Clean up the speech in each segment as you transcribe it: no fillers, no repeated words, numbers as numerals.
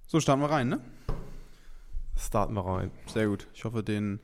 So, starten wir rein, ne? Starten wir rein. Sehr gut. Ich hoffe, den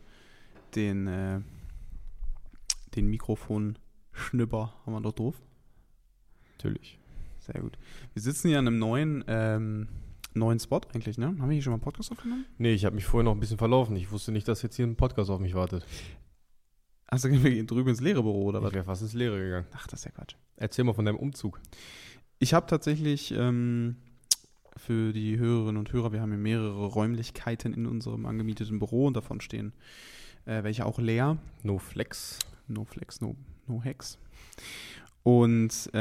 Mikrofonschnipper haben wir doch drauf. Natürlich. Sehr gut. Wir sitzen hier an einem neuen Spot eigentlich, ne? Haben wir hier schon mal einen Podcast aufgenommen? Nee, ich habe mich vorher noch ein bisschen verlaufen. Ich wusste nicht, dass jetzt hier ein Podcast auf mich wartet. Achso, wir gehen drüben ins leere Büro, oder was? Ich wäre fast ins Leere gegangen. Ach, das ist ja Quatsch. Erzähl mal von deinem Umzug. Ich habe tatsächlich für die Hörerinnen und Hörer, wir haben hier mehrere Räumlichkeiten in unserem angemieteten Büro und davon stehen welche auch leer. No Flex. No Flex, no Hex. Und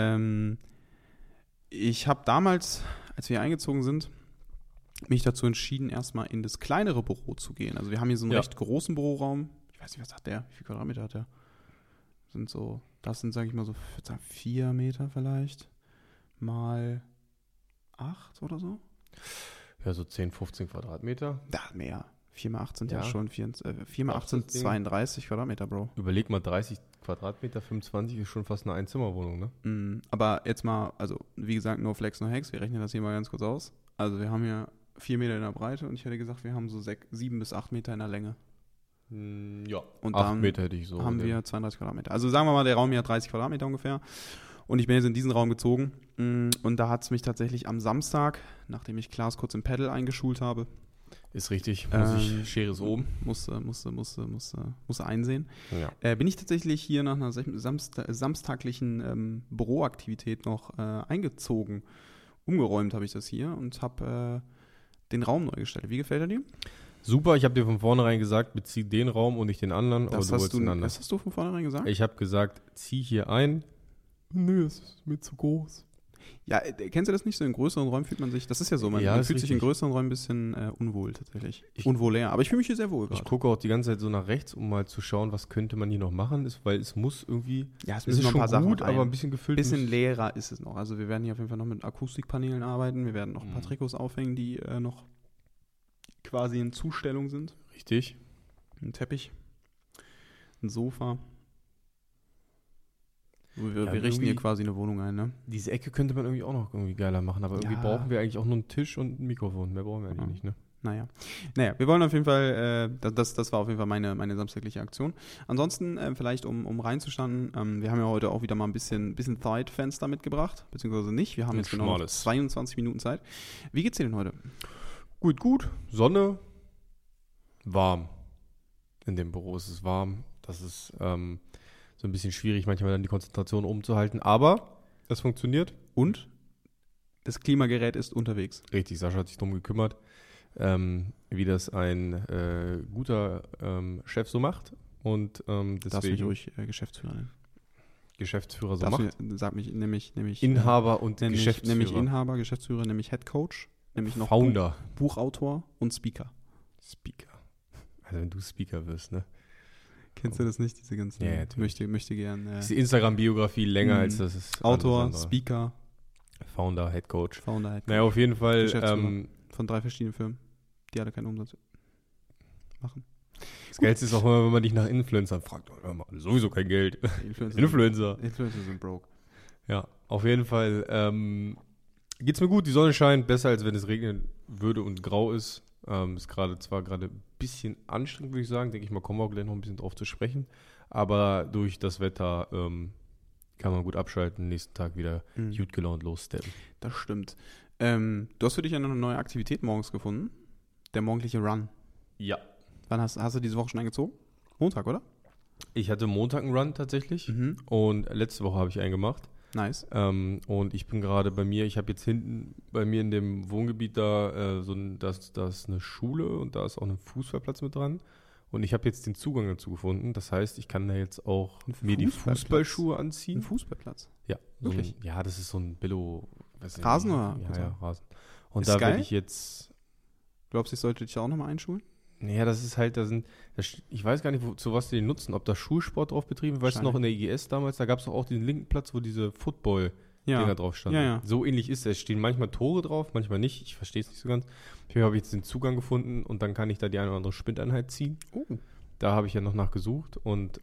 ich habe damals, als wir hier eingezogen sind, mich dazu entschieden, erstmal in das kleinere Büro zu gehen. Also wir haben hier so einen recht großen Büroraum. Ich weiß nicht, was hat der? Wie viel Quadratmeter hat der? Das sind, sage ich mal, so 4 Meter vielleicht. Mal 8 oder so. Ja, so 10, 15 Quadratmeter. Ja, mehr. 4 mal 8 sind ja Ja. schon 4 mal 8 sind 32 Quadratmeter, Bro. Überleg mal, 30 Quadratmeter, 25 ist schon fast eine Einzimmerwohnung, ne? Aber jetzt mal, also wie gesagt, no Flex, no Hex. Wir rechnen das hier mal ganz kurz aus. Also wir haben hier 4 Meter in der Breite und ich hätte gesagt, wir haben so 7 bis 8 Meter in der Länge. Ja, Und 8 dann Meter hätte ich so. haben wir 32 Quadratmeter. Also sagen wir mal, der Raum hier hat 30 Quadratmeter ungefähr. Und ich bin jetzt in diesen Raum gezogen. Und da hat es mich tatsächlich am Samstag, nachdem ich Klaas kurz im Pedal eingeschult habe, Ist richtig. Schere ist oben. musste einsehen. Ja. Bin ich tatsächlich hier nach einer samstaglichen Büroaktivität noch eingezogen. Umgeräumt habe ich das hier und habe den Raum neu gestaltet. Wie gefällt er dir? Super, ich habe dir von vornherein gesagt, bezieh den Raum und nicht den anderen. Aber Das du wolltest den anderen. was hast du von vornherein gesagt? Ich habe gesagt, zieh hier ein. Nö, es ist mir zu groß. Ja, kennst du das nicht? So in größeren Räumen fühlt man sich, das ist ja so, man Ja, ist fühlt sich in richtig. größeren Räumen ein bisschen unwohl tatsächlich. Unwohler, aber ich fühle mich hier sehr wohl Ich gerade. gucke auch die ganze Zeit so nach rechts, um mal zu schauen, was könnte man hier noch machen, weil es muss irgendwie, Ja, es es müssen ist noch ein schon paar Sachen gut, rein. aber ein bisschen gefüllt. Bisschen leerer ist es noch. Also wir werden hier auf jeden Fall noch mit Akustikpanelen arbeiten. Wir werden noch ein paar Mhm. Trikots aufhängen, die noch quasi in Zustellung sind. Richtig. Ein Teppich, ein Sofa. Wir Ja, richten irgendwie- hier quasi eine Wohnung ein, ne? Diese Ecke könnte man irgendwie auch noch irgendwie geiler machen, aber irgendwie Ja. brauchen wir eigentlich auch nur einen Tisch und ein Mikrofon. Mehr brauchen wir eigentlich Ja. nicht, ne? Naja, wir wollen auf jeden Fall, das war auf jeden Fall meine samstagliche Aktion. Ansonsten, vielleicht um reinzustanden, wir haben ja heute auch wieder mal ein bisschen Zeitfenster mitgebracht, beziehungsweise nicht. Wir haben Ein jetzt genau noch schmales. 22 Minuten Zeit. Wie geht's dir denn heute? Gut. Sonne, warm. In dem Büro ist es warm. Das ist so ein bisschen schwierig, manchmal dann die Konzentration umzuhalten, aber es funktioniert. Und das Klimagerät ist unterwegs. Richtig, Sascha hat sich drum gekümmert, wie das ein guter Chef so macht. Und Darfst mich deswegen ruhig Geschäftsführer nennen. Geschäftsführer so macht. Sag mich nämlich Inhaber und nämlich Geschäftsführer. Inhaber, Geschäftsführer, nämlich Head Coach, nämlich noch Founder. Buchautor und Speaker. Speaker. Also wenn du Speaker wirst, ne? Kennst du das nicht, diese ganzen? Ja, natürlich. möchte gern Ist die Instagram-Biografie länger als das ist. Autor, alles andere. Speaker, Founder, Head Coach. Founder, Head Coach Naja, auf jeden Fall. Geschäftsführer. Von 3 verschiedenen Firmen, die alle keinen Umsatz machen. Das Geilste ist auch immer, wenn man dich nach Influencern fragt. Wir haben sowieso kein Geld. Influencer. Influencer sind broke. Ja, auf jeden Fall geht's mir gut. Die Sonne scheint besser, als wenn es regnen würde und grau ist. Ist zwar gerade ein bisschen anstrengend, würde ich sagen. Denke ich mal, kommen wir auch gleich noch ein bisschen drauf zu sprechen. Aber durch das Wetter kann man gut abschalten. Nächsten Tag wieder gut gelaunt lossteppen. Das stimmt. Du hast für dich eine neue Aktivität morgens gefunden. Der morgendliche Run. Ja. Wann hast du diese Woche schon eingezogen? Montag, oder? Ich hatte Montag einen Run tatsächlich. Und letzte Woche habe ich einen gemacht. Nice. Und ich bin gerade bei mir, ich habe jetzt hinten bei mir in dem Wohngebiet da da ist eine Schule und da ist auch ein Fußballplatz mit dran. Und ich habe jetzt den Zugang dazu gefunden. Das heißt, ich kann da jetzt auch mir die Fußballschuhe anziehen. Ein Fußballplatz? Ja. Wirklich? Das ist so ein Billo. Rasen oder? Ja, Rasen. Und Ist da geil? werde ich jetzt. Glaubst du, ich sollte dich auch nochmal einschulen? Naja, das ist halt, ich weiß gar nicht, zu was die den nutzen, ob da Schulsport drauf betrieben wird. Weißt du noch, in der IGS damals, da gab es doch auch diesen linken Platz, wo diese Football-Dinger drauf standen. Ja. So ähnlich ist es. Es stehen manchmal Tore drauf, manchmal nicht. Ich verstehe es nicht so ganz. Hier habe ich jetzt den Zugang gefunden und dann kann ich da die eine oder andere Sprinteinheit ziehen. Da habe ich ja noch nachgesucht und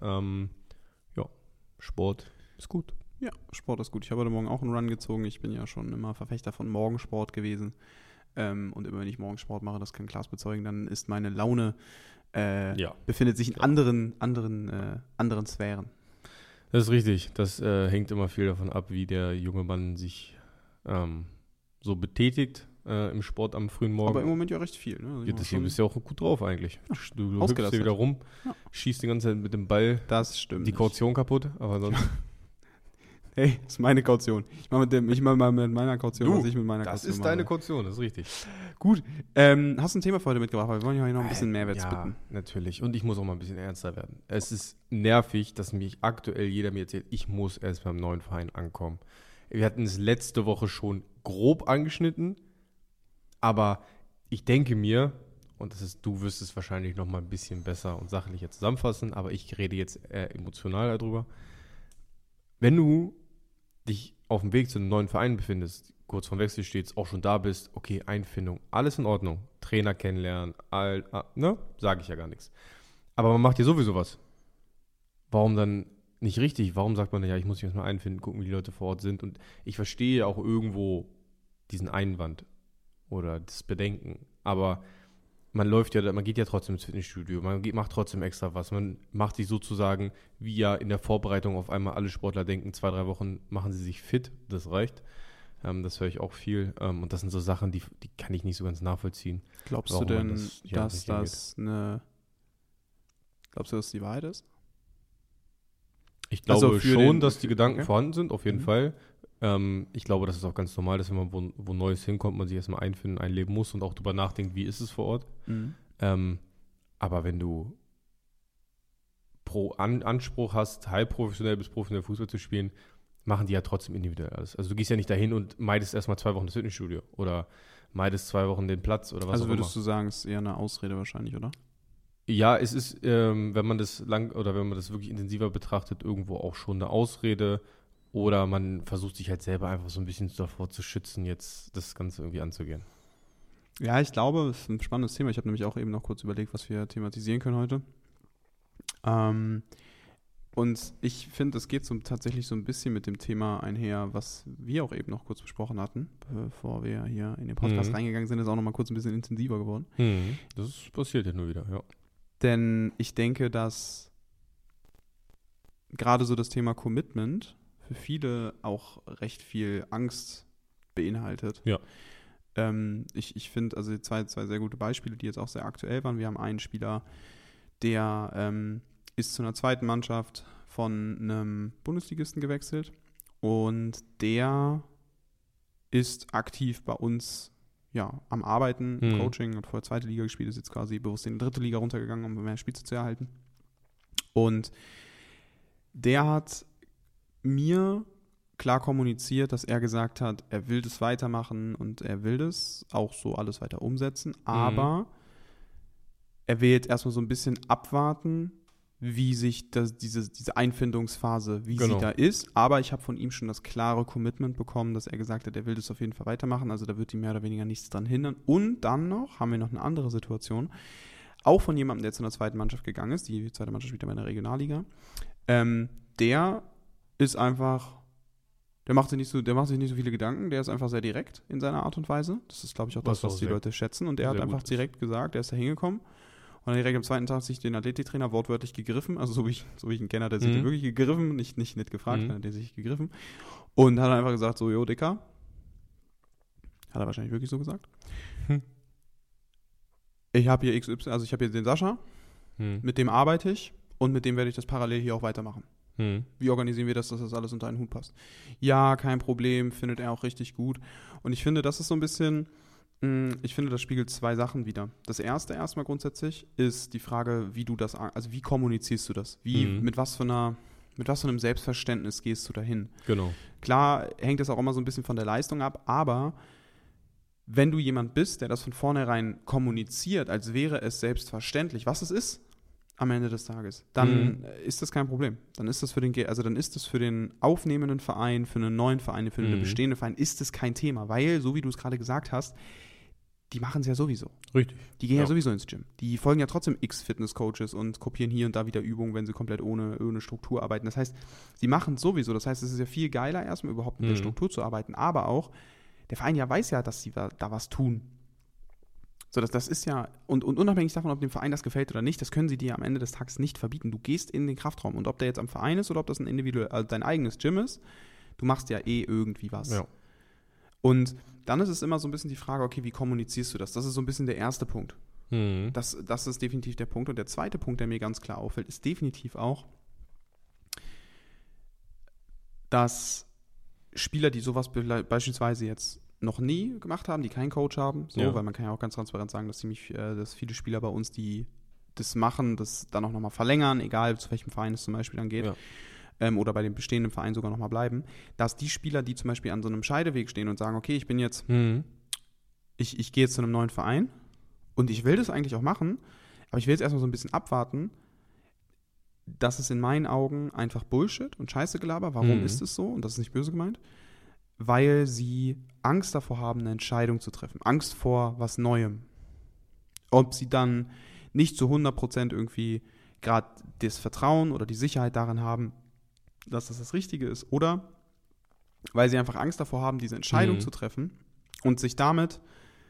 Sport ist gut. Ja, Sport ist gut. Ich habe heute Morgen auch einen Run gezogen. Ich bin ja schon immer Verfechter von Morgensport gewesen. und immer wenn ich morgens Sport mache, das kann Klaas bezeugen, dann ist meine Laune befindet sich in anderen Sphären. Das ist richtig. Das hängt immer viel davon ab, wie der junge Mann sich so betätigt im Sport am frühen Morgen. Aber im Moment ja recht viel. Ne? Also ja, deswegen bist du ja auch gut drauf eigentlich. Du hüpfst hier wieder rum, schießt die ganze Zeit mit dem Ball das stimmt die Kaution kaputt, aber sonst... Hey, das ist meine Kaution. Ich mache mal mit meiner Kaution, was ich mit meiner das Kaution ist mache. deine Kaution, das ist richtig. Gut, hast du ein Thema für heute mitgebracht? Weil wir wollen ja noch ein bisschen Mehrwert spitten. Natürlich. Und ich muss auch mal ein bisschen ernster werden. Es ist nervig, dass mich aktuell jeder mir erzählt, ich muss erst beim neuen Verein ankommen. Wir hatten es letzte Woche schon grob angeschnitten, aber ich denke mir, und du wirst es wahrscheinlich noch mal ein bisschen besser und sachlicher zusammenfassen, aber ich rede jetzt eher emotional darüber. Wenn du dich auf dem Weg zu einem neuen Verein befindest, kurz vorm Wechsel stehst, auch schon da bist, okay, Einfindung, alles in Ordnung, Trainer kennenlernen, sage ich ja gar nichts. Aber man macht ja sowieso was. Warum dann nicht richtig? Warum sagt man, ja, ich muss mich erstmal einfinden, gucken, wie die Leute vor Ort sind? Und ich verstehe auch irgendwo diesen Einwand oder das Bedenken, aber man geht ja trotzdem ins Fitnessstudio, macht trotzdem extra was. Man macht sich sozusagen, wie ja in der Vorbereitung auf einmal alle Sportler denken, 2-3 Wochen machen sie sich fit, das reicht. Das höre ich auch viel. Und das sind so Sachen, die kann ich nicht so ganz nachvollziehen. Glaubst du denn, dass das die Wahrheit ist? Ich glaube schon, dass die Gedanken vorhanden sind, auf jeden Fall. Ich glaube, das ist auch ganz normal, dass wenn man wo Neues hinkommt, man sich erstmal einfinden, einleben muss und auch darüber nachdenkt, wie ist es vor Ort. Aber wenn du Anspruch hast, halb professionell bis professionell Fußball zu spielen, machen die ja trotzdem individuell alles. Also du gehst ja nicht dahin und meidest erstmal 2 Wochen das Fitnessstudio oder meidest 2 Wochen den Platz oder was auch immer. Also würdest du sagen, es ist eher eine Ausrede wahrscheinlich, oder? Ja, es ist, wenn man das wirklich intensiver betrachtet, irgendwo auch schon eine Ausrede. Oder man versucht sich halt selber einfach so ein bisschen davor zu schützen, jetzt das Ganze irgendwie anzugehen. Ja, ich glaube, das ist ein spannendes Thema. Ich habe nämlich auch eben noch kurz überlegt, was wir thematisieren können heute. Und ich finde, es geht tatsächlich so ein bisschen mit dem Thema einher, was wir auch eben noch kurz besprochen hatten, bevor wir hier in den Podcast reingegangen sind, ist auch noch mal kurz ein bisschen intensiver geworden. Das passiert ja nur wieder, ja. Denn ich denke, dass gerade so das Thema Commitment für viele auch recht viel Angst beinhaltet. Ja. Ich finde, also zwei sehr gute Beispiele, die jetzt auch sehr aktuell waren. Wir haben einen Spieler, der ist zu einer zweiten Mannschaft von einem Bundesligisten gewechselt und der ist aktiv bei uns am Arbeiten, im Coaching, hat vorher zweite Liga gespielt, ist jetzt quasi bewusst in die dritte Liga runtergegangen, um mehr Spielzeit zu erhalten. Und der hat mir klar kommuniziert, dass er gesagt hat, er will das weitermachen und er will das auch so alles weiter umsetzen, aber er will jetzt erstmal so ein bisschen abwarten, wie sich diese Einfindungsphase, wie sie da ist, aber ich habe von ihm schon das klare Commitment bekommen, dass er gesagt hat, er will das auf jeden Fall weitermachen, also da wird ihm mehr oder weniger nichts dran hindern. Und dann haben wir noch eine andere Situation, auch von jemandem, der zu einer zweiten Mannschaft gegangen ist, die zweite Mannschaft spielt ja in der Regionalliga, der ist einfach, der macht sich nicht so viele Gedanken, der ist einfach sehr direkt in seiner Art und Weise. Das ist, glaube ich, auch das, was die Leute schätzen. Und er hat einfach direkt gesagt, er ist da hingekommen und dann direkt am zweiten Tag sich den Athletiktrainer wortwörtlich gegriffen, also so wie ich ihn kenne, hat er sich den wirklich gegriffen, nicht gefragt, sondern hat er sich gegriffen und hat einfach gesagt, so, jo, Dicker, hat er wahrscheinlich wirklich so gesagt. Ich habe hier XY, also ich habe hier den Sascha, mit dem arbeite ich und mit dem werde ich das parallel hier auch weitermachen. Wie organisieren wir das, dass das alles unter einen Hut passt? Ja, kein Problem, findet er auch richtig gut. Und ich finde, das ist so ein bisschen, das spiegelt 2 Sachen wider. Das erste erstmal grundsätzlich ist die Frage, wie kommunizierst du das? Mit was für einem Selbstverständnis gehst du dahin? Genau. Klar hängt es auch immer so ein bisschen von der Leistung ab, aber wenn du jemand bist, der das von vornherein kommuniziert, als wäre es selbstverständlich, was es ist, am Ende des Tages, dann ist das kein Problem. Dann ist das für den aufnehmenden Verein, für einen neuen Verein, für einen bestehenden Verein, ist es kein Thema, weil, so wie du es gerade gesagt hast, die machen es ja sowieso. Richtig. Die gehen ja sowieso ins Gym. Die folgen ja trotzdem X-Fitness-Coaches und kopieren hier und da wieder Übungen, wenn sie komplett ohne Struktur arbeiten. Das heißt, sie machen es sowieso. Das heißt, es ist ja viel geiler, erstmal überhaupt mit der Struktur zu arbeiten, aber auch, der Verein weiß ja, dass sie da was tun. So, das ist ja, und unabhängig davon, ob dem Verein das gefällt oder nicht, das können sie dir am Ende des Tages nicht verbieten. Du gehst in den Kraftraum und ob der jetzt am Verein ist oder ob das ein individuell, also dein eigenes Gym ist, du machst ja irgendwie was. Ja. Und dann ist es immer so ein bisschen die Frage, okay, wie kommunizierst du das? Das ist so ein bisschen der erste Punkt. Mhm. Das ist definitiv der Punkt. Und der zweite Punkt, der mir ganz klar auffällt, ist definitiv auch, dass Spieler, die sowas beispielsweise jetzt noch nie gemacht haben, die keinen Coach haben, so, weil man kann ja auch ganz transparent sagen, dass viele Spieler bei uns, die das machen, das dann auch nochmal verlängern, egal zu welchem Verein es zum Beispiel dann geht, oder bei dem bestehenden Verein sogar nochmal bleiben, dass die Spieler, die zum Beispiel an so einem Scheideweg stehen und sagen, okay, ich bin jetzt, ich gehe jetzt zu einem neuen Verein und ich will das eigentlich auch machen, aber ich will jetzt erstmal so ein bisschen abwarten. Das ist in meinen Augen einfach Bullshit und Scheißegelaber. Warum ist es so? Und das ist nicht böse gemeint. Weil sie Angst davor haben, eine Entscheidung zu treffen. Angst vor was Neuem. Ob sie dann nicht zu 100% irgendwie gerade das Vertrauen oder die Sicherheit darin haben, dass das Richtige ist. Oder weil sie einfach Angst davor haben, diese Entscheidung zu treffen und sich damit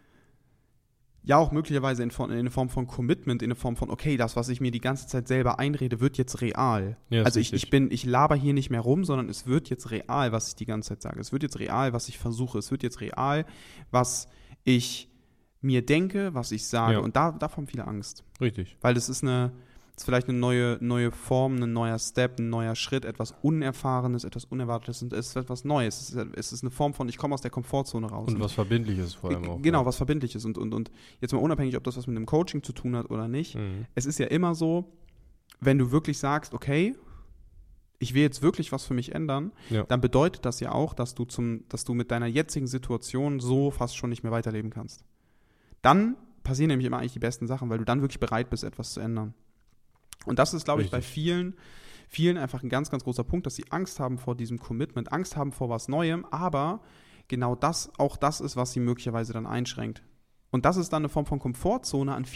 ja auch möglicherweise in eine Form von Commitment, in eine Form von, okay, das, was ich mir die ganze Zeit selber einrede, wird jetzt real. Ja, also ich laber hier nicht mehr rum, sondern es wird jetzt real, was ich die ganze Zeit sage. Es wird jetzt real, was ich versuche. Es wird jetzt real, was ich mir denke, was ich sage. Ja. Und davon haben viele Angst. Richtig. Weil das ist vielleicht eine neue Form, ein neuer Step, ein neuer Schritt, etwas Unerfahrenes, etwas Unerwartetes und es ist etwas Neues. Es ist eine Form von, ich komme aus der Komfortzone raus. Und was Verbindliches vor allem auch. Genau, was Verbindliches. Und jetzt mal unabhängig, ob das was mit dem Coaching zu tun hat oder nicht. Es ist ja immer so, wenn du wirklich sagst, okay, ich will jetzt wirklich was für mich ändern, dann bedeutet das ja auch, dass du mit deiner jetzigen Situation so fast schon nicht mehr weiterleben kannst. Dann passieren nämlich immer eigentlich die besten Sachen, weil du dann wirklich bereit bist, etwas zu ändern. Und das ist, glaube ich, bei vielen einfach ein ganz, ganz großer Punkt, dass sie Angst haben vor diesem Commitment, Angst haben vor was Neuem, aber genau das auch das ist, was sie möglicherweise dann einschränkt. Und das ist dann eine Form von Komfortzone an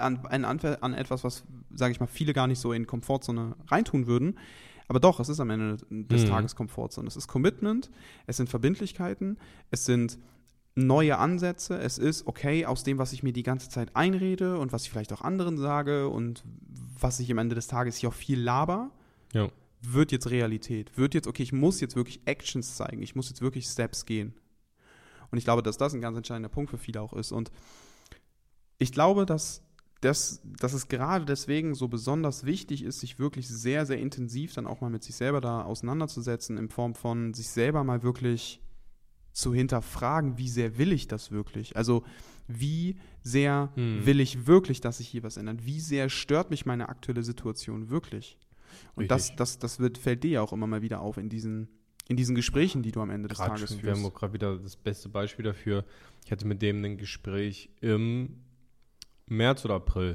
etwas, was, sage ich mal, viele gar nicht so in Komfortzone reintun würden. Aber doch, es ist am Ende des Tages Komfortzone. Es ist Commitment, es sind Verbindlichkeiten, es sind neue Ansätze, es ist, okay, aus dem, was ich mir die ganze Zeit einrede und was ich vielleicht auch anderen sage und was ich am Ende des Tages hier auch viel laber, wird jetzt Realität. Wird jetzt, okay, ich muss jetzt wirklich Actions zeigen, ich muss jetzt wirklich Steps gehen. Und ich glaube, dass das ein ganz entscheidender Punkt für viele auch ist. Und ich glaube, dass es gerade deswegen so besonders wichtig ist, sich wirklich sehr, sehr intensiv dann auch mal mit sich selber da auseinanderzusetzen, in Form von sich selber mal wirklich zu hinterfragen, wie sehr will ich das wirklich? Also wie sehr will ich wirklich, dass sich hier was ändert? Wie sehr stört mich meine aktuelle Situation wirklich? Und das fällt dir ja auch immer mal wieder auf in diesen Gesprächen, die du am Ende des Tages führst. Wir haben gerade wieder das beste Beispiel dafür. Ich hatte mit dem ein Gespräch im März oder April.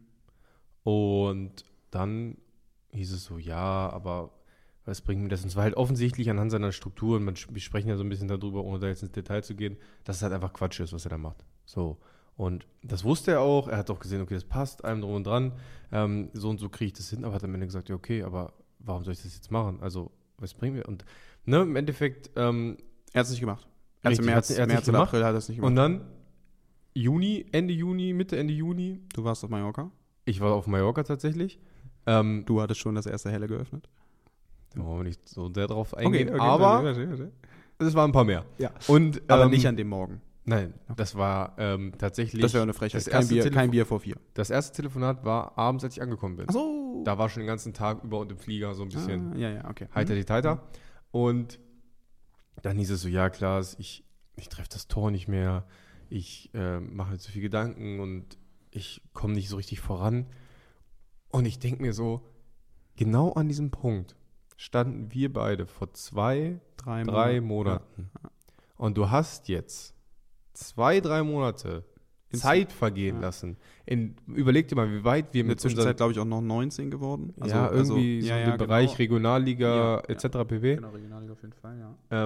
Und dann hieß es so, ja, aber was bringt mir das? Und es war halt offensichtlich anhand seiner Strukturen, wir sprechen ja so ein bisschen darüber, ohne da jetzt ins Detail zu gehen, dass es halt einfach Quatsch ist, was er da macht. So. Und das wusste er auch. Er hat auch gesehen, okay, das passt einem drum und dran. So und so kriege ich das hin. Aber hat am Ende gesagt, ja, okay, aber warum soll ich das jetzt machen? Also, was bringt mir? Und im Endeffekt er hat es nicht gemacht. März oder April hat er es nicht gemacht. Und dann Ende Juni. Du warst auf Mallorca? Ich war auf Mallorca tatsächlich. Du hattest schon das erste Helle geöffnet? Da wollen wir nicht so sehr drauf eingehen. Okay, aber verstehe. es waren ein paar mehr. Ja. Und, aber nicht an dem Morgen. Nein, das war tatsächlich... Das wäre eine Frechheit. Kein Bier vor 4. Das erste Telefonat war abends, als ich angekommen bin. Ach so. Da war schon den ganzen Tag über und im Flieger so ein bisschen okay. heiter die Teiter. Und dann hieß es so, ja klar, ich treffe das Tor nicht mehr, ich mache mir zu viel Gedanken und ich komme nicht so richtig voran. Und ich denke mir so, genau an diesem Punkt standen wir beide vor 3 Monaten. Ja. Und du hast jetzt 2-3 Monate Zeit vergehen lassen. Überleg dir mal, wie weit wir in der Zwischenzeit, glaube ich, auch noch 19 geworden. Also, irgendwie so im Bereich Regionalliga etc. pp. Genau, Regionalliga auf jeden Fall, ja.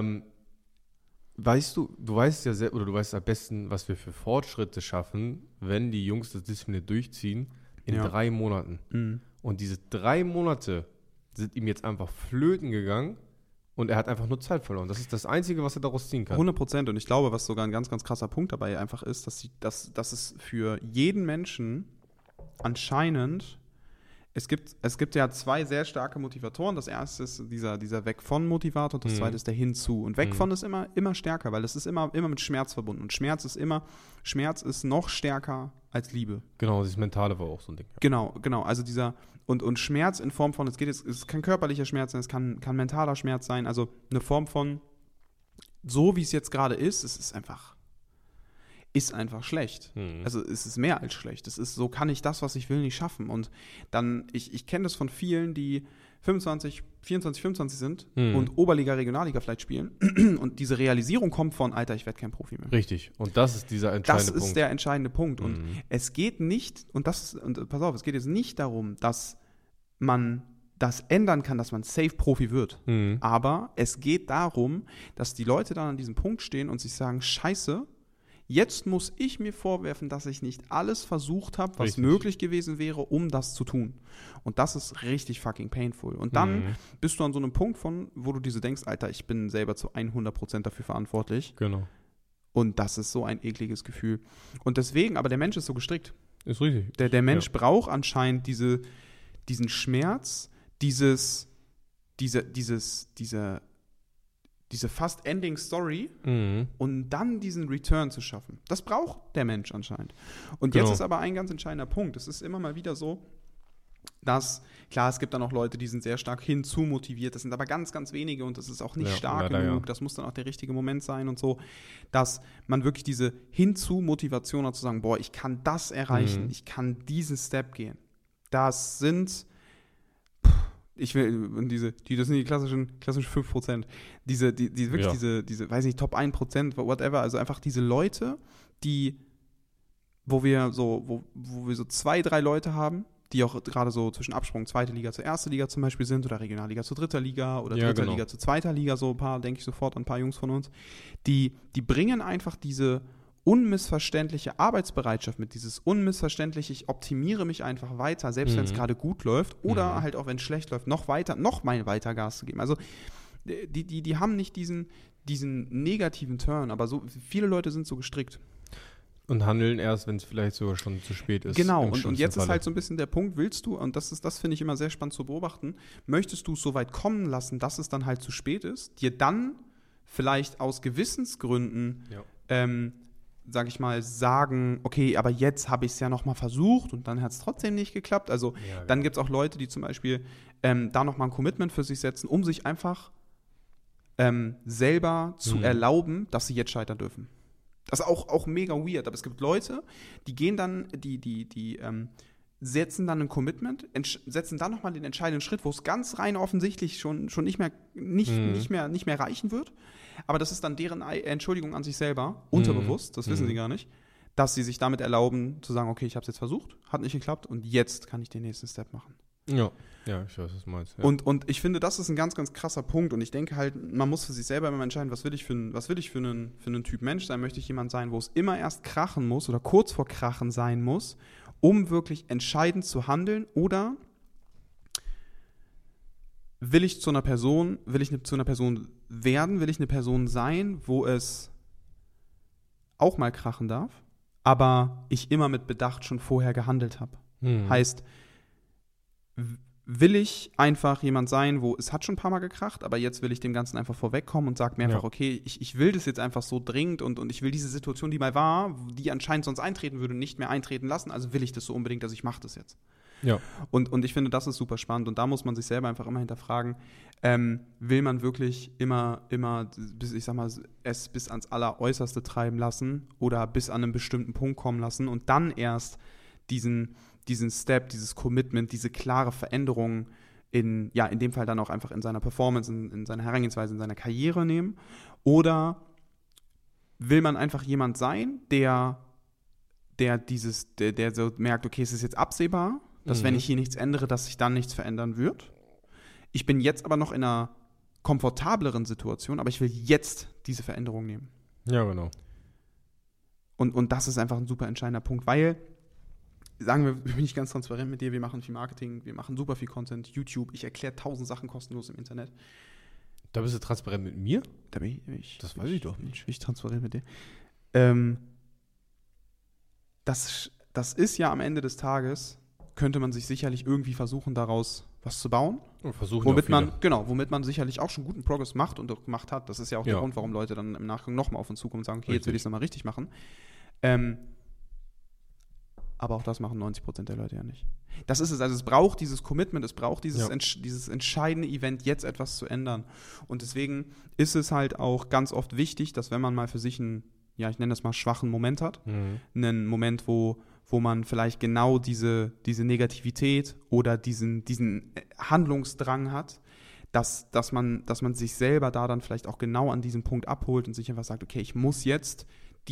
Weißt du weißt ja sehr, oder du weißt am besten, was wir für Fortschritte schaffen, wenn die Jungs das diszipliniert durchziehen, in 3 Monaten. Und diese 3 Monate sind ihm jetzt einfach flöten gegangen, und er hat einfach nur Zeit verloren. Das ist das Einzige, was er daraus ziehen kann. 100%. Und ich glaube, was sogar ein ganz, ganz krasser Punkt dabei einfach ist, dass es für jeden Menschen anscheinend, es gibt ja zwei sehr starke Motivatoren. Das erste ist dieser Weg-von-Motivator und das zweite ist der Hinzu. Und Weg-von ist immer stärker, weil es ist immer mit Schmerz verbunden. Und Schmerz ist noch stärker als Liebe. Genau, das Mentale war auch so ein Ding. Genau. Also und Schmerz in Form von, es kann körperlicher Schmerz sein, es kann mentaler Schmerz sein. Also eine Form von, so wie es jetzt gerade ist, es ist einfach schlecht. Also es ist mehr als schlecht. Es ist, so kann ich das, was ich will, nicht schaffen. Und dann, ich kenne das von vielen, die 24, 25 sind und Oberliga, Regionalliga vielleicht spielen und diese Realisierung kommt von, Alter, ich werde kein Profi mehr. Richtig. Und das ist dieser entscheidende Punkt. Das ist der entscheidende Punkt. Und es geht nicht, und pass auf, es geht jetzt nicht darum, dass man das ändern kann, dass man safe Profi wird. Aber es geht darum, dass die Leute dann an diesem Punkt stehen und sich sagen, Scheiße, jetzt muss ich mir vorwerfen, dass ich nicht alles versucht habe, was möglich gewesen wäre, um das zu tun. Und das ist richtig fucking painful. Und dann bist du an so einem Punkt wo du dir denkst, Alter, ich bin selber zu 100% dafür verantwortlich. Genau. Und das ist so ein ekliges Gefühl. Und deswegen, aber der Mensch ist so gestrickt. Ist richtig. Der Mensch braucht anscheinend diesen Schmerz, diese fast Ending Story und dann diesen Return zu schaffen. Das braucht der Mensch anscheinend. Und jetzt ist aber ein ganz entscheidender Punkt. Es ist immer mal wieder so, dass, klar, es gibt dann auch Leute, die sind sehr stark hinzu motiviert. Das sind aber ganz, ganz wenige und das ist auch nicht stark genug. Ja. Das muss dann auch der richtige Moment sein und so, dass man wirklich diese Hinzu-Motivation hat, zu sagen, boah, ich kann das erreichen, ich kann diesen Step gehen. Das sind das sind die klassischen 5%. Diese, weiß nicht, Top 1%, whatever, also einfach diese Leute, wo wir so 2, 3 Leute haben, die auch gerade so zwischen Absprung 2. Liga zur 1. Liga zum Beispiel sind oder Regionalliga zur 3. Liga oder 3. Liga zur 2. Liga, so ein paar, denke ich sofort an ein paar Jungs von uns, die bringen einfach diese unmissverständliche Arbeitsbereitschaft mit, dieses unmissverständliche, ich optimiere mich einfach weiter, selbst wenn es gerade gut läuft oder halt auch wenn es schlecht läuft, noch mal weiter Gas zu geben. Also die haben nicht diesen negativen Turn, aber so viele Leute sind so gestrickt. Und handeln erst, wenn es vielleicht sogar schon zu spät ist. Genau, und jetzt ist halt so ein bisschen der Punkt, willst du, und das finde ich immer sehr spannend zu beobachten, möchtest du es so weit kommen lassen, dass es dann halt zu spät ist, dir dann vielleicht aus Gewissensgründen sag ich mal, sagen, okay, aber jetzt habe ich es ja nochmal versucht und dann hat es trotzdem nicht geklappt. Also dann gibt es auch Leute, die zum Beispiel da nochmal ein Commitment für sich setzen, um sich einfach selber zu erlauben, dass sie jetzt scheitern dürfen. Das ist auch mega weird, aber es gibt Leute, die gehen dann, die setzen dann ein Commitment, setzen dann nochmal den entscheidenden Schritt, wo es ganz rein offensichtlich schon nicht mehr reichen wird. Aber das ist dann deren Entschuldigung an sich selber, unterbewusst, das wissen sie gar nicht, dass sie sich damit erlauben, zu sagen, okay, ich habe es jetzt versucht, hat nicht geklappt und jetzt kann ich den nächsten Step machen. Ja, ich weiß, was du meinst. Ja. Und ich finde, das ist ein ganz, ganz krasser Punkt und ich denke halt, man muss für sich selber immer entscheiden, was will ich für einen Typ Mensch sein? Möchte ich jemand sein, wo es immer erst krachen muss oder kurz vor Krachen sein muss, um wirklich entscheidend zu handeln, oder will ich zu einer Person werden, will ich eine Person sein, wo es auch mal krachen darf, aber ich immer mit Bedacht schon vorher gehandelt habe. Heißt, will ich einfach jemand sein, wo es hat schon ein paar Mal gekracht, aber jetzt will ich dem Ganzen einfach vorwegkommen und sage mir einfach, okay, ich will das jetzt einfach so dringend und ich will diese Situation, die mal war, die anscheinend sonst eintreten würde, nicht mehr eintreten lassen, also will ich das so unbedingt, dass ich mache das jetzt. Ja. Und ich finde, das ist super spannend und da muss man sich selber einfach immer hinterfragen, will man wirklich immer es bis ans Alleräußerste treiben lassen oder bis an einen bestimmten Punkt kommen lassen und dann erst diesen Step, dieses Commitment, diese klare Veränderung in dem Fall dann auch einfach in seiner Performance, in seiner Herangehensweise, in seiner Karriere nehmen? Oder will man einfach jemand sein, der so merkt, okay, es ist jetzt absehbar, dass wenn ich hier nichts ändere, dass sich dann nichts verändern wird. Ich bin jetzt aber noch in einer komfortableren Situation, aber ich will jetzt diese Veränderung nehmen. Ja, genau. Und das ist einfach ein super entscheidender Punkt, weil, sagen wir, bin ich ganz transparent mit dir, wir machen viel Marketing, wir machen super viel Content, YouTube, ich erkläre 1000 Sachen kostenlos im Internet. Da bist du transparent mit mir? Da bin ich Das weiß ich doch nicht. Ich transparent mit dir. Das ist ja am Ende des Tages, könnte man sich sicherlich irgendwie versuchen, daraus was zu bauen. Und versuchen Womit man sicherlich auch schon guten Progress macht und auch gemacht hat. Das ist ja auch der Grund, warum Leute dann im Nachgang nochmal auf uns zukommen und sagen, okay, jetzt will ich es nochmal richtig machen. Aber auch das machen 90% der Leute ja nicht. Das ist es. Also es braucht dieses Commitment, es braucht dieses entscheidende Event, jetzt etwas zu ändern. Und deswegen ist es halt auch ganz oft wichtig, dass wenn man mal für sich einen, ich nenne das mal schwachen Moment hat, einen Moment, wo man vielleicht genau diese Negativität oder diesen Handlungsdrang hat, dass man sich selber da dann vielleicht auch genau an diesem Punkt abholt und sich einfach sagt, okay, ich muss jetzt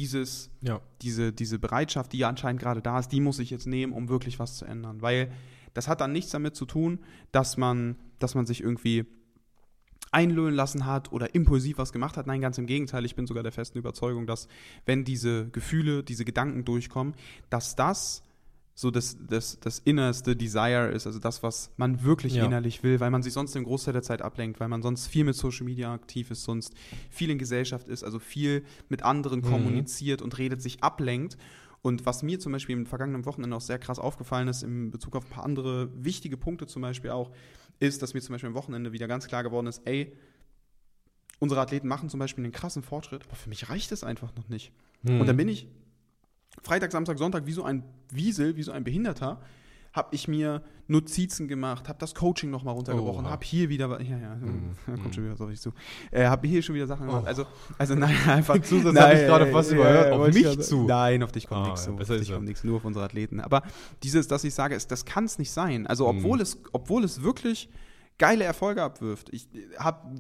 diese Bereitschaft, die ja anscheinend gerade da ist, die muss ich jetzt nehmen, um wirklich was zu ändern. Weil das hat dann nichts damit zu tun, dass man sich irgendwie einlullen lassen hat oder impulsiv was gemacht hat. Nein, ganz im Gegenteil. Ich bin sogar der festen Überzeugung, dass wenn diese Gefühle, diese Gedanken durchkommen, dass das so das innerste Desire ist, also das, was man wirklich innerlich will, weil man sich sonst den Großteil der Zeit ablenkt, weil man sonst viel mit Social Media aktiv ist, sonst viel in Gesellschaft ist, also viel mit anderen kommuniziert und redet, sich ablenkt. Und was mir zum Beispiel im vergangenen Wochenende auch sehr krass aufgefallen ist, in Bezug auf ein paar andere wichtige Punkte zum Beispiel auch, ist, dass mir zum Beispiel am Wochenende wieder ganz klar geworden ist, unsere Athleten machen zum Beispiel einen krassen Fortschritt, aber für mich reicht es einfach noch nicht. Und dann bin ich Freitag, Samstag, Sonntag wie so ein Wiesel, wie so ein Behinderter, habe ich mir Notizen gemacht, habe das Coaching nochmal runtergebrochen, habe hier wieder, kommt schon wieder so richtig zu, habe hier schon wieder Sachen gemacht, also nein, einfach das habe ich gerade fast überhört, auf mich zu. Nein, auf dich kommt nichts zu, auf dich kommt nichts, nur auf unsere Athleten, aber dass ich sage, das kann es nicht sein, also obwohl es wirklich geile Erfolge abwirft. Ich habe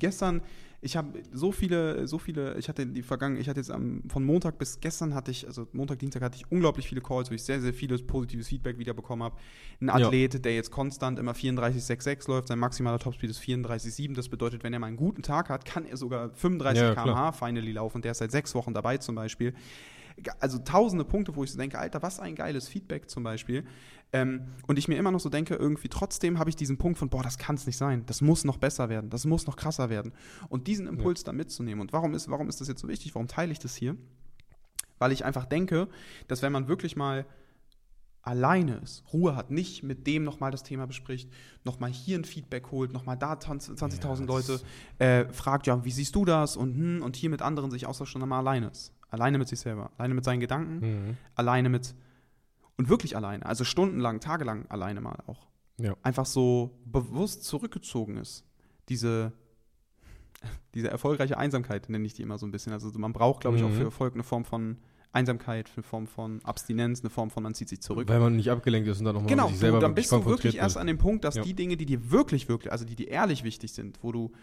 so viele, ich hatte jetzt von Montag bis gestern also Montag, Dienstag hatte ich unglaublich viele Calls, wo ich sehr, sehr vieles positives Feedback wieder bekommen habe. Ein Athlet, der jetzt konstant immer 34,66 läuft, sein maximaler Topspeed ist 34,7. Das bedeutet, wenn er mal einen guten Tag hat, kann er sogar 35 km/h finally laufen. Der ist seit 6 Wochen dabei zum Beispiel. Also tausende Punkte, wo ich so denke, Alter, was ein geiles Feedback zum Beispiel. Und ich mir immer noch so denke, irgendwie trotzdem habe ich diesen Punkt von, das kann es nicht sein, das muss noch besser werden, das muss noch krasser werden. Und diesen Impuls da mitzunehmen. Und warum ist das jetzt so wichtig? Warum teile ich das hier? Weil ich einfach denke, dass wenn man wirklich mal alleine ist, Ruhe hat, nicht mit dem nochmal das Thema bespricht, nochmal hier ein Feedback holt, nochmal da 20.000 Leute fragt, wie siehst du das? Und hier mit anderen sich austauscht und dann mal alleine ist. Alleine mit sich selber, alleine mit seinen Gedanken, und wirklich alleine, also stundenlang, tagelang alleine mal auch. Ja. Einfach so bewusst zurückgezogen ist. Diese erfolgreiche Einsamkeit, nenne ich die immer so ein bisschen. Also man braucht, glaube ich, auch für Erfolg eine Form von Einsamkeit, eine Form von Abstinenz, eine Form von man zieht sich zurück. Weil man nicht abgelenkt ist und dann nochmal mit sich selber dann bist du wirklich erst an dem Punkt, dass die Dinge, die dir wirklich, also die dir ehrlich wichtig sind,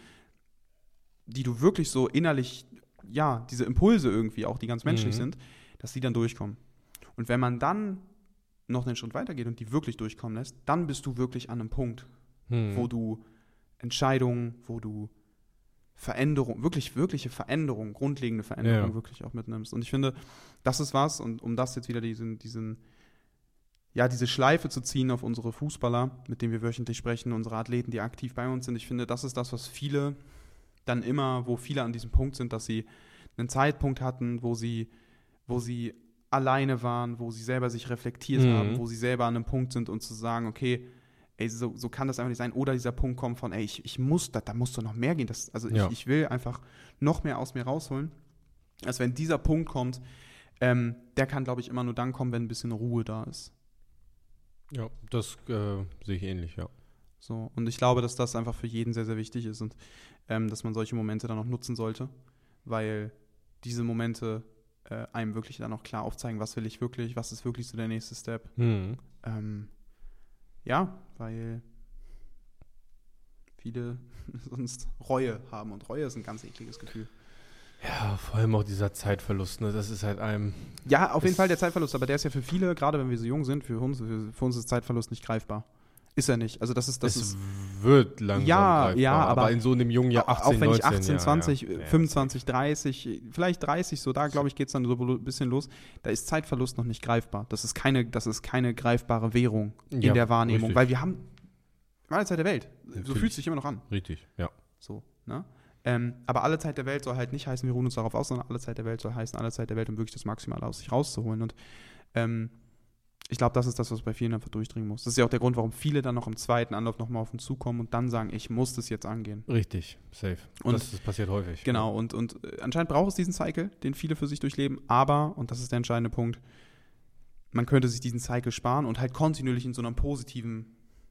die du wirklich so innerlich, diese Impulse irgendwie, auch die ganz menschlich sind, dass die dann durchkommen. Und wenn man dann noch einen Schritt weitergeht und die wirklich durchkommen lässt, dann bist du wirklich an einem Punkt, wo du Entscheidungen, wo du Veränderung, wirkliche Veränderung, grundlegende Veränderung wirklich auch mitnimmst. Und ich finde, das ist was, und um das jetzt wieder diese Schleife zu ziehen auf unsere Fußballer, mit denen wir wöchentlich sprechen, unsere Athleten, die aktiv bei uns sind, ich finde, das ist das, was viele dann immer, wo viele an diesem Punkt sind, dass sie einen Zeitpunkt hatten, wo sie alleine waren, wo sie selber sich reflektiert haben, wo sie selber an einem Punkt sind und zu sagen, okay, so kann das einfach nicht sein. Oder dieser Punkt kommt von, da muss doch noch mehr gehen. Ich will einfach noch mehr aus mir rausholen. Also wenn dieser Punkt kommt, der kann, glaube ich, immer nur dann kommen, wenn ein bisschen Ruhe da ist. Ja, das sehe ich ähnlich, ja. So, und ich glaube, dass das einfach für jeden sehr, sehr wichtig ist und dass man solche Momente dann auch nutzen sollte, weil diese Momente einem wirklich dann auch klar aufzeigen, was will ich wirklich, was ist wirklich so der nächste Step. Weil viele sonst Reue haben und Reue ist ein ganz ekliges Gefühl. Ja, vor allem auch dieser Zeitverlust, ne? Das ist halt einem... Ja, auf jeden Fall der Zeitverlust, aber der ist ja für viele, gerade wenn wir so jung sind, für uns ist Zeitverlust nicht greifbar. Ist er nicht. Also das wird langsam greifbar, aber in so einem jungen Jahr 18, auch wenn 19, ich 18, 20, 25, 30, 30, vielleicht 30, so da, glaube ich, geht es dann so ein bisschen los. Da ist Zeitverlust noch nicht greifbar. Das ist keine greifbare Währung in der Wahrnehmung, richtig. weil wir haben eine Zeit der Welt. Natürlich. So fühlt es sich immer noch an. Richtig, ja. So, ne? Aber alle Zeit der Welt soll halt nicht heißen, wir ruhen uns darauf aus, sondern alle Zeit der Welt soll heißen, alle Zeit der Welt, um wirklich das Maximale aus sich rauszuholen. Und ich glaube, das ist das, was bei vielen einfach durchdringen muss. Das ist ja auch der Grund, warum viele dann noch im zweiten Anlauf nochmal auf uns zukommen und dann sagen, ich muss das jetzt angehen. Richtig, safe. Und das passiert häufig. Genau, und anscheinend braucht es diesen Cycle, den viele für sich durchleben, aber, und das ist der entscheidende Punkt, man könnte sich diesen Cycle sparen und halt kontinuierlich in so einem positiven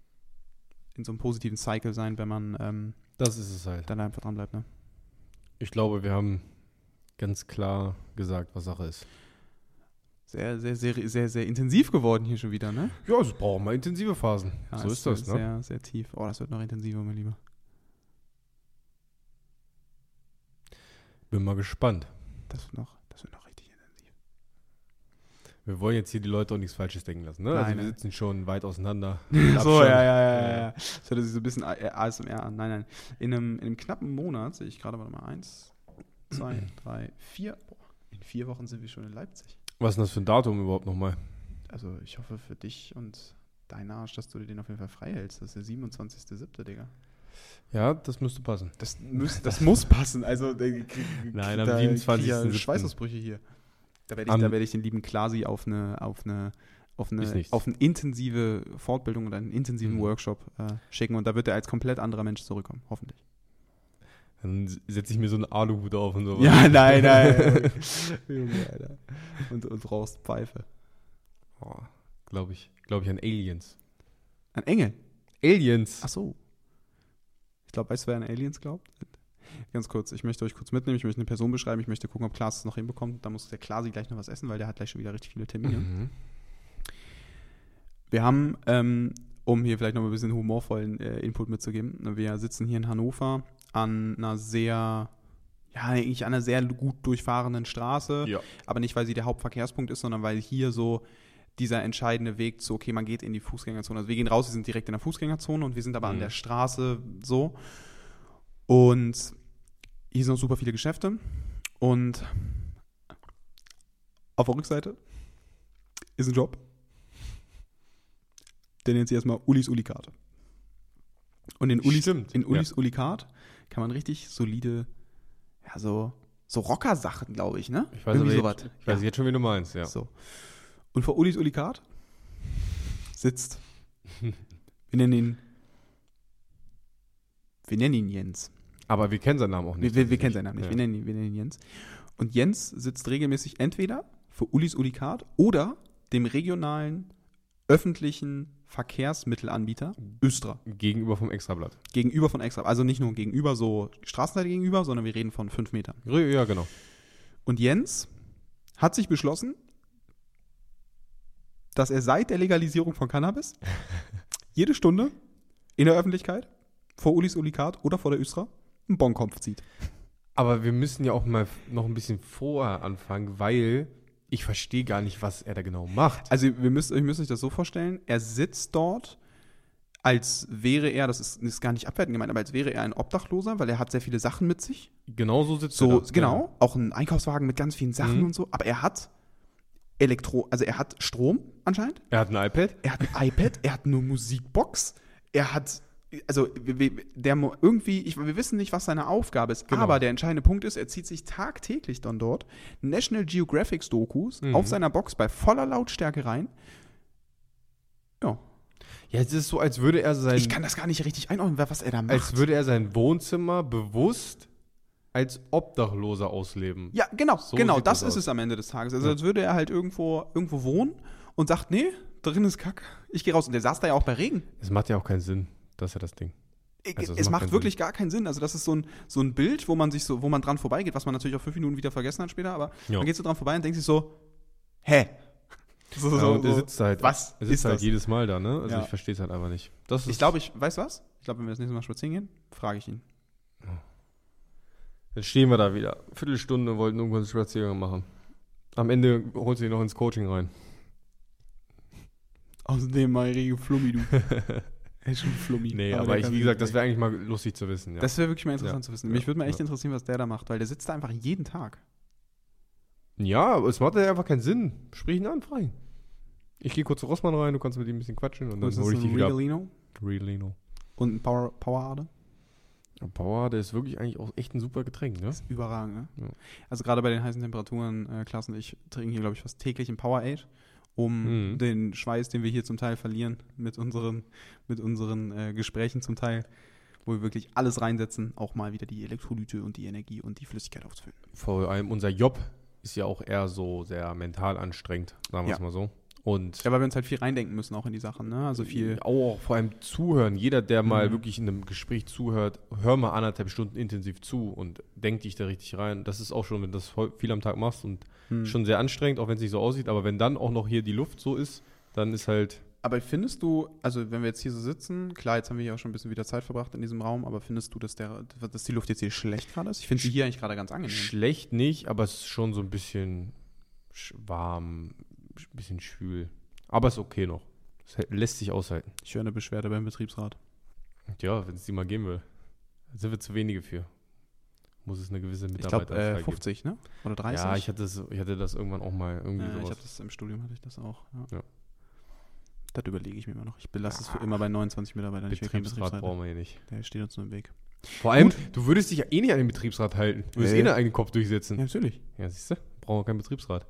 Cycle sein, wenn man das ist es halt. dann einfach dran bleibt. Ne? Ich glaube, wir haben ganz klar gesagt, was Sache ist. Sehr, sehr, sehr, sehr, sehr intensiv geworden hier schon wieder, ne? Ja, es brauchen mal intensive Phasen. Ja, so ist das, ne? Sehr, sehr tief. Oh, das wird noch intensiver, mein Lieber. Bin mal gespannt. Das wird noch richtig intensiv. Wir wollen jetzt hier die Leute auch nichts Falsches denken lassen, ne? Nein, also wir sitzen schon weit auseinander. So, ja. Das hört sich so ein bisschen ASMR an. Nein. In einem knappen Monat sehe ich gerade, warte mal, 1, 2, 3, 4. Boah, in 4 Wochen sind wir schon in Leipzig. Was ist denn das für ein Datum überhaupt nochmal? Also ich hoffe für dich und deinen Arsch, dass du dir den auf jeden Fall frei hältst. Das ist der 27.07., Digga. Ja, das müsste passen. Das muss passen. Also nein, am 27. Schweißausbrüche hier. Da werde ich den lieben Klasi auf eine intensive Fortbildung oder einen intensiven Workshop schicken und da wird er als komplett anderer Mensch zurückkommen, hoffentlich. Dann setze ich mir so einen Aluhut auf und so. Ja, nein. Junge, Alter. Und rauchst Pfeife. Oh, glaube ich an Aliens. An Engel? Aliens? Ach so. Ich glaube, weißt du, wer an Aliens glaubt? Ganz kurz, ich möchte euch kurz mitnehmen, ich möchte eine Person beschreiben, ich möchte gucken, ob Klaas es noch hinbekommt. Da muss der Klasi gleich noch was essen, weil der hat gleich schon wieder richtig viele Termine. Mhm. Wir haben, um hier vielleicht noch ein bisschen humorvollen Input mitzugeben, wir sitzen hier in Hannover an einer sehr gut durchfahrenen Straße, aber nicht, weil sie der Hauptverkehrspunkt ist, sondern weil hier so dieser entscheidende Weg zu, okay, man geht in die Fußgängerzone. Also wir gehen raus, wir sind direkt in der Fußgängerzone und wir sind aber an der Straße so. Und hier sind noch super viele Geschäfte und auf der Rückseite ist ein Job, der nennt sich erstmal Ulis Ulikart. Und in Ulis Ulikart kann man richtig solide, ja, so Rocker-Sachen, glaube ich, ne? Ich weiß jetzt schon, wie du meinst, ja. So. Und vor Ulis Ulikart sitzt, wir nennen ihn Jens. Aber wir kennen seinen Namen auch nicht. Wir kennen seinen Namen nicht, ja. wir nennen ihn Jens. Und Jens sitzt regelmäßig entweder vor Ulis Ulikart oder dem regionalen öffentlichen Verkehrsmittelanbieter Östra. Gegenüber vom Extrablatt. Gegenüber von Extra. Also nicht nur gegenüber, so Straßenseite gegenüber, sondern wir reden von 5 Metern. Ja, genau. Und Jens hat sich beschlossen, dass er seit der Legalisierung von Cannabis jede Stunde in der Öffentlichkeit vor Ulis Ulikart oder vor der Östra einen Bonkopf zieht. Aber wir müssen ja auch mal noch ein bisschen vorher anfangen, weil ich verstehe gar nicht, was er da genau macht. Also ihr müsst euch das so vorstellen, er sitzt dort, als wäre er, das ist gar nicht abwertend gemeint, aber als wäre er ein Obdachloser, weil er hat sehr viele Sachen mit sich. Genau so sitzt er da. Genau, ja. Auch ein Einkaufswagen mit ganz vielen Sachen und so, aber er hat er hat Strom anscheinend. Er hat ein iPad. Er hat eine Musikbox, er hat wir wissen nicht, was seine Aufgabe ist, genau. Aber der entscheidende Punkt ist, er zieht sich tagtäglich dann dort National Geographic Dokus auf seiner Box bei voller Lautstärke rein. Ja. Ja, es ist so, als würde er ich kann das gar nicht richtig einordnen, was er da macht. Als würde er sein Wohnzimmer bewusst als Obdachloser ausleben. Ja, genau, so das ist es am Ende des Tages. Also als würde er halt irgendwo wohnen und sagt, nee, drin ist Kack, ich gehe raus. Und der saß da ja auch bei Regen. Es macht ja auch keinen Sinn. Das ist ja das Ding. Also es macht wirklich gar keinen Sinn. Also das ist so ein Bild, wo man dran vorbeigeht, was man natürlich auch 5 Minuten wieder vergessen hat später, aber man geht so dran vorbei und denkt sich so, hä? Und er sitzt halt, was er sitzt ist halt das? jedes Mal da, ne? Also ja. Ich verstehe es halt einfach nicht. Weißt du was? Ich glaube, wenn wir das nächste Mal spazieren gehen, frage ich ihn. Dann stehen wir da wieder. Viertelstunde wollten irgendwo einen Spaziergang machen. Am Ende holt sie ihn noch ins Coaching rein. Außerdem mal Rege Flummi, du. Er ist schon Flummi. Nee, aber wie gesagt, das wäre eigentlich mal lustig zu wissen. Ja. Das wäre wirklich mal interessant zu wissen. Mich würde mal echt interessieren, was der da macht, weil der sitzt da einfach jeden Tag. Ja, aber es macht ja einfach keinen Sinn. Sprich ihn an, frei. Ich gehe kurz zu Rossmann rein, du kannst mit ihm ein bisschen quatschen und dann hole ich dich wieder ab. Ritalino. Ritalino. Und ein Power Ader? Power, der ist wirklich eigentlich auch echt ein super Getränk, ne? Das ist überragend, ne? Ja. Also gerade bei den heißen Temperaturen, Klaas und ich trinken hier, glaube ich, fast täglich ein Powerade, um den Schweiß, den wir hier zum Teil verlieren, mit unseren Gesprächen zum Teil, wo wir wirklich alles reinsetzen, auch mal wieder die Elektrolyte und die Energie und die Flüssigkeit aufzufüllen. Vor allem unser Job ist ja auch eher so sehr mental anstrengend, sagen wir es mal so. Und ja, weil wir uns halt viel reindenken müssen auch in die Sachen, ne? Also viel. Auch vor allem zuhören. Jeder, der mal wirklich in einem Gespräch zuhört, hör mal 1,5 Stunden intensiv zu und denk dich da richtig rein. Das ist auch schon, wenn du das viel am Tag machst und schon sehr anstrengend, auch wenn es nicht so aussieht. Aber wenn dann auch noch hier die Luft so ist, dann ist halt. Aber findest du, also wenn wir jetzt hier so sitzen, klar, jetzt haben wir hier auch schon ein bisschen wieder Zeit verbracht in diesem Raum, aber findest du, dass die Luft jetzt hier schlecht gerade ist? Ich finde sie hier eigentlich gerade ganz angenehm. Schlecht nicht, aber es ist schon so ein bisschen warm, ein bisschen schwül. Aber ist okay noch. Es lässt sich aushalten. Ich höre eine Beschwerde beim Betriebsrat. Ja, wenn es die mal geben will. Da sind wir zu wenige für. Muss es eine gewisse Mitarbeiteranzahl Ich glaube 50, ne? Oder 30? Ja, ich hatte das irgendwann auch mal irgendwie sowas. Ich hatte das im Studium, hatte ich das auch. Ja. Das überlege ich mir immer noch. Ich belasse es für immer bei 29 Mitarbeitern. Betriebsrat brauchen wir hier nicht. Der steht uns nur im Weg. Vor allem, du würdest dich ja eh nicht an den Betriebsrat halten. Du würdest eh einen eigenen Kopf durchsetzen. Ja, natürlich. Ja, siehst du? Brauchen wir keinen Betriebsrat.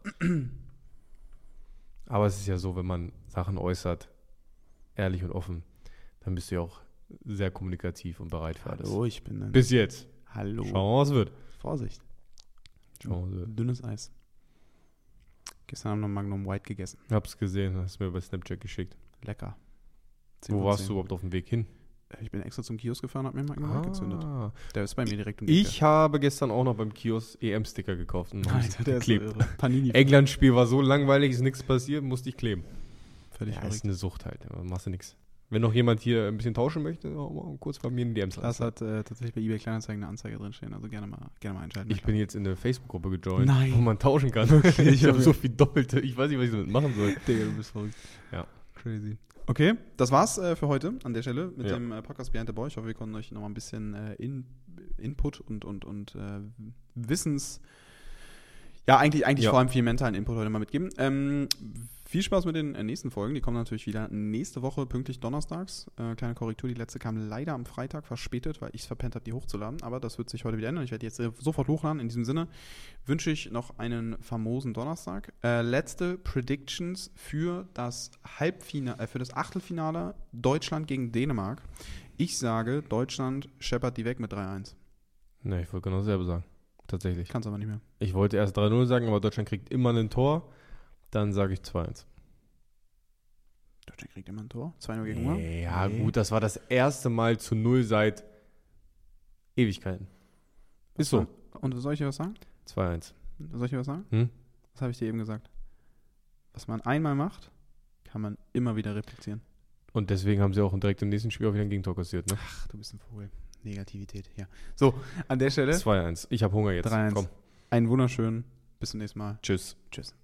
Aber es ist ja so, wenn man Sachen äußert, ehrlich und offen, dann bist du ja auch sehr kommunikativ und bereit für alles. Hallo, ich bin ein... Bis jetzt. Hallo. Schauen wir mal, was wird. Vorsicht. Schauen wir mal, was wird. Dünnes Eis. Gestern haben wir Magnum White gegessen. Ich hab's gesehen, hast mir bei Snapchat geschickt. Lecker. Wo warst du überhaupt auf dem Weg hin? Ich bin extra zum Kiosk gefahren und hab mir Magnum White gezündet. Der ist bei mir direkt um die Ecke. Ich habe gestern auch noch beim Kiosk EM-Sticker gekauft und Alter, der geklebt. So Panini. England-Spiel war so langweilig, ist nichts passiert, musste ich kleben. Völlig verrückt. Ist eine Sucht halt, aber machst du nichts. Wenn noch jemand hier ein bisschen tauschen möchte, mal kurz bei mir in die DMs rein. Das hat tatsächlich bei eBay Kleinanzeigen eine Anzeige drin stehen, also gerne mal einschalten. Ich bin jetzt in eine Facebook-Gruppe gejoint, wo man tauschen kann. Ich habe so viel Doppelte, ich weiß nicht, was ich damit machen soll. Digga, du bist verrückt. Ja. Crazy. Okay, das war's für heute an der Stelle mit dem Podcast Behind the Boy. Ich hoffe, wir konnten euch nochmal ein bisschen Input und Wissens... Ja, eigentlich vor allem viel mentalen Input heute mal mitgeben. Viel Spaß mit den nächsten Folgen. Die kommen natürlich wieder nächste Woche pünktlich donnerstags. Kleine Korrektur, die letzte kam leider am Freitag verspätet, weil ich es verpennt habe, die hochzuladen. Aber das wird sich heute wieder ändern. Ich werde jetzt sofort hochladen. In diesem Sinne wünsche ich noch einen famosen Donnerstag. Letzte Predictions für das Achtelfinale Deutschland gegen Dänemark. Ich sage, Deutschland scheppert die weg mit 3-1. Ne, ich wollte genau dasselbe sagen. Tatsächlich. Kannst aber nicht mehr. Ich wollte erst 3-0 sagen, aber Deutschland kriegt immer ein Tor. Dann sage ich 2-1. Deutschland kriegt immer ein Tor? 2-0 gegen Ungarn? Ja, gut, das war das erste Mal zu 0 seit Ewigkeiten. Ist so. Und soll ich dir was sagen? 2-1. Soll ich dir was sagen? Was habe ich dir eben gesagt? Was man einmal macht, kann man immer wieder replizieren. Und deswegen haben sie auch direkt im nächsten Spiel auch wieder ein Gegentor kassiert, ne? Ach, du bist ein Vogel. Negativität, ja. So, an der Stelle. 2-1. Ich habe Hunger jetzt. 3-1. Komm. Einen wunderschönen. Bis zum nächsten Mal. Tschüss. Tschüss.